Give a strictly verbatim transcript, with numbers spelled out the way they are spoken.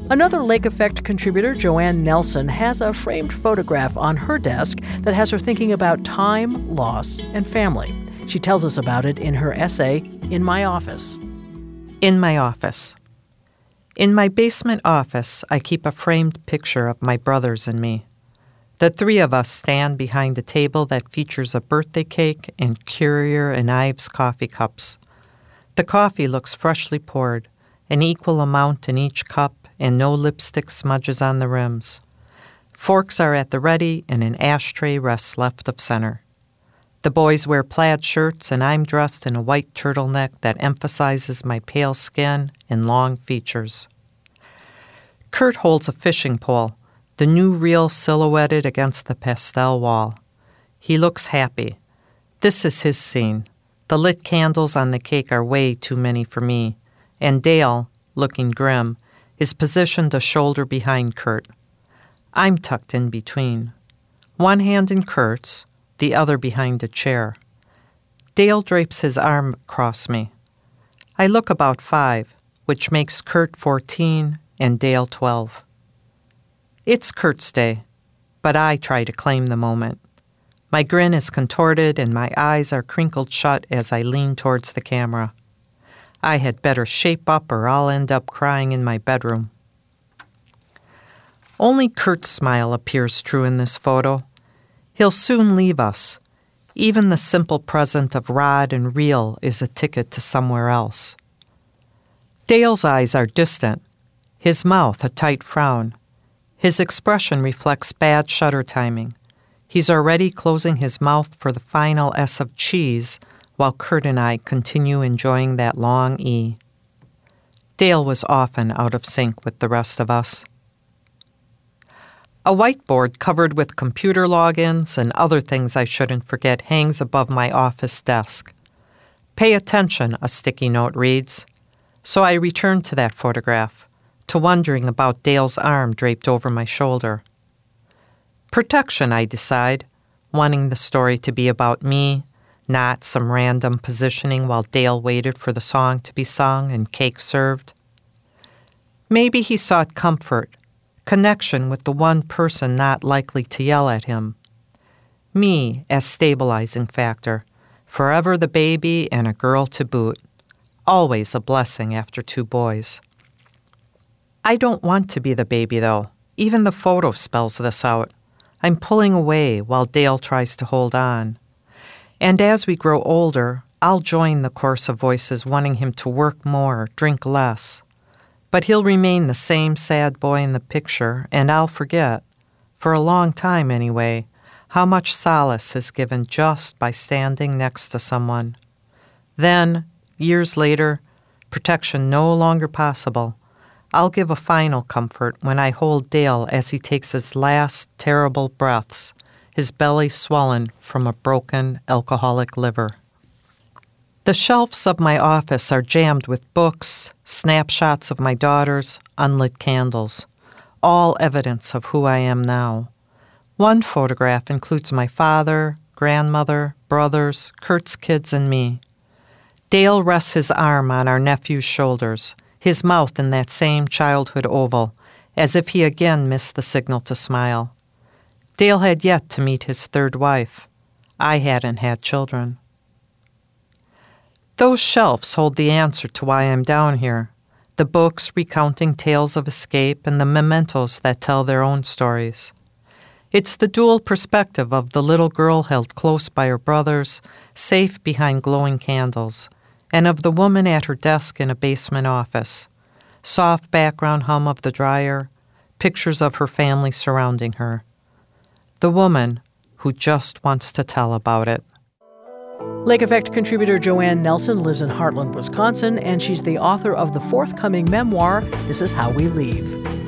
Another Lake Effect contributor, Joanne Nelson, has a framed photograph on her desk that has her thinking about time, loss, and family. She tells us about it in her essay, In My Office. In my office. In my basement office, I keep a framed picture of my brothers and me. The three of us stand behind a table that features a birthday cake and Currier and Ives coffee cups. The coffee looks freshly poured, an equal amount in each cup, and no lipstick smudges on the rims. Forks are at the ready, and an ashtray rests left of center. The boys wear plaid shirts, and I'm dressed in a white turtleneck that emphasizes my pale skin and long features. Kurt holds a fishing pole, the new reel silhouetted against the pastel wall. He looks happy. This is his scene. The lit candles on the cake are way too many for me, and Dale, looking grim, is positioned a shoulder behind Kurt. I'm tucked in between. One hand in Kurt's, the other behind a chair. Dale drapes his arm across me. I look about five, which makes Kurt fourteen and Dale twelve. It's Kurt's day, but I try to claim the moment. My grin is contorted and my eyes are crinkled shut as I lean towards the camera. I had better shape up or I'll end up crying in my bedroom. Only Kurt's smile appears true in this photo. He'll soon leave us. Even the simple present of rod and reel is a ticket to somewhere else. Dale's eyes are distant, his mouth a tight frown. His expression reflects bad shutter timing. He's already closing his mouth for the final S of cheese, while Kurt and I continue enjoying that long E. Dale was often out of sync with the rest of us. A whiteboard covered with computer logins and other things I shouldn't forget hangs above my office desk. Pay attention, a sticky note reads. So I return to that photograph, to wondering about Dale's arm draped over my shoulder. Protection, I decide, wanting the story to be about me, not some random positioning while Dale waited for the song to be sung and cake served. Maybe he sought comfort, connection with the one person not likely to yell at him. Me as stabilizing factor, forever the baby and a girl to boot. Always a blessing after two boys. I don't want to be the baby, though. Even the photo spells this out. I'm pulling away while Dale tries to hold on. And as we grow older, I'll join the chorus of voices wanting him to work more, drink less. But he'll remain the same sad boy in the picture, and I'll forget, for a long time anyway, how much solace is given just by standing next to someone. Then, years later, protection no longer possible, I'll give a final comfort when I hold Dale as he takes his last terrible breaths, his belly swollen from a broken alcoholic liver. The shelves of my office are jammed with books, snapshots of my daughters, unlit candles, all evidence of who I am now. One photograph includes my father, grandmother, brothers, Kurt's kids, and me. Dale rests his arm on our nephew's shoulders, his mouth in that same childhood oval, as if he again missed the signal to smile. Dale had yet to meet his third wife. I hadn't had children. Those shelves hold the answer to why I'm down here, the books recounting tales of escape and the mementos that tell their own stories. It's the dual perspective of the little girl held close by her brothers, safe behind glowing candles, and of the woman at her desk in a basement office. Soft background hum of the dryer, pictures of her family surrounding her. The woman who just wants to tell about it. Lake Effect contributor Joanne Nelson lives in Heartland, Wisconsin, and she's the author of the forthcoming memoir, This Is How We Leave.